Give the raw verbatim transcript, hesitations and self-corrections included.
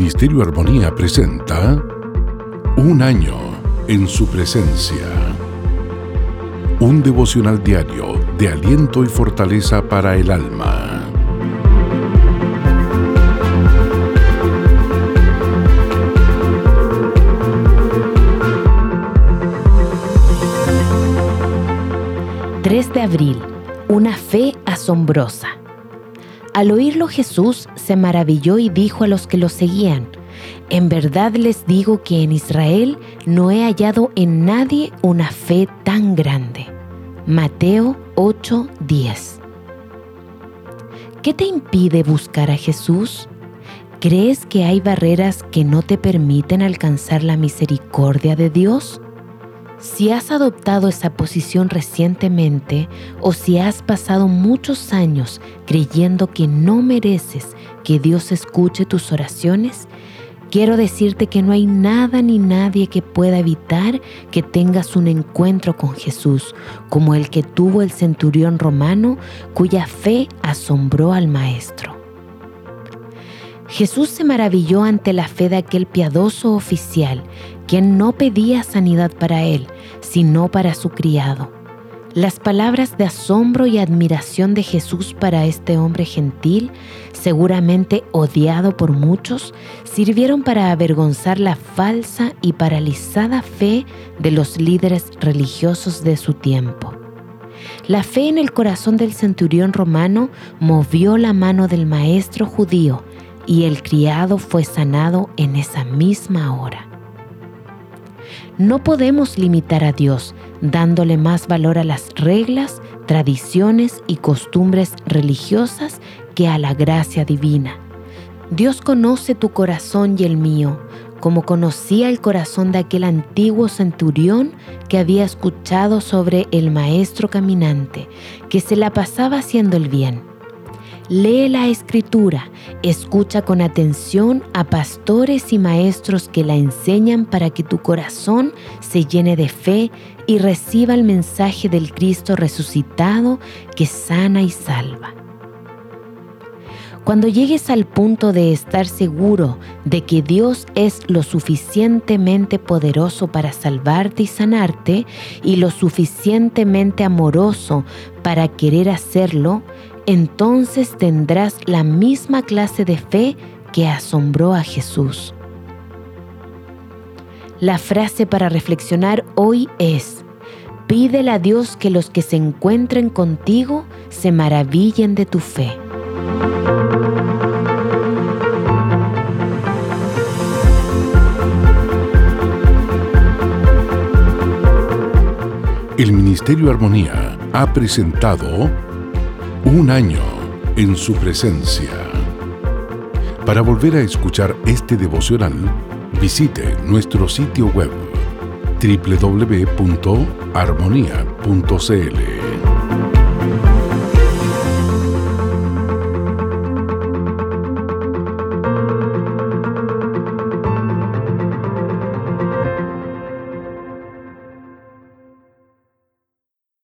Ministerio Armonía presenta Un año en su presencia. Un devocional diario de aliento y fortaleza para el alma. tres de abril. Una fe asombrosa. Al oírlo, Jesús se maravilló y dijo a los que lo seguían: en verdad les digo que en Israel no he hallado en nadie una fe tan grande. Mateo ocho, diez. ¿Qué te impide buscar a Jesús? ¿Crees que hay barreras que no te permiten alcanzar la misericordia de Dios? Si has adoptado esa posición recientemente o si has pasado muchos años creyendo que no mereces que Dios escuche tus oraciones, quiero decirte que no hay nada ni nadie que pueda evitar que tengas un encuentro con Jesús, como el que tuvo el centurión romano, cuya fe asombró al Maestro. Jesús se maravilló ante la fe de aquel piadoso oficial, quien no pedía sanidad para él, sino para su criado. Las palabras de asombro y admiración de Jesús para este hombre gentil, seguramente odiado por muchos, sirvieron para avergonzar la falsa y paralizada fe de los líderes religiosos de su tiempo. La fe en el corazón del centurión romano movió la mano del maestro judío, y el criado fue sanado en esa misma hora. No podemos limitar a Dios dándole más valor a las reglas, tradiciones y costumbres religiosas que a la gracia divina. Dios conoce tu corazón y el mío, como conocía el corazón de aquel antiguo centurión que había escuchado sobre el maestro caminante, que se la pasaba haciendo el bien. Lee la Escritura, escucha con atención a pastores y maestros que la enseñan para que tu corazón se llene de fe y reciba el mensaje del Cristo resucitado que sana y salva. Cuando llegues al punto de estar seguro de que Dios es lo suficientemente poderoso para salvarte y sanarte y lo suficientemente amoroso para querer hacerlo, entonces tendrás la misma clase de fe que asombró a Jesús. La frase para reflexionar hoy es: pídele a Dios que los que se encuentren contigo se maravillen de tu fe. El Ministerio Armonía ha presentado Un año en su presencia. Para volver a escuchar este devocional, visite nuestro sitio web doble u doble u doble u punto armonía punto c l.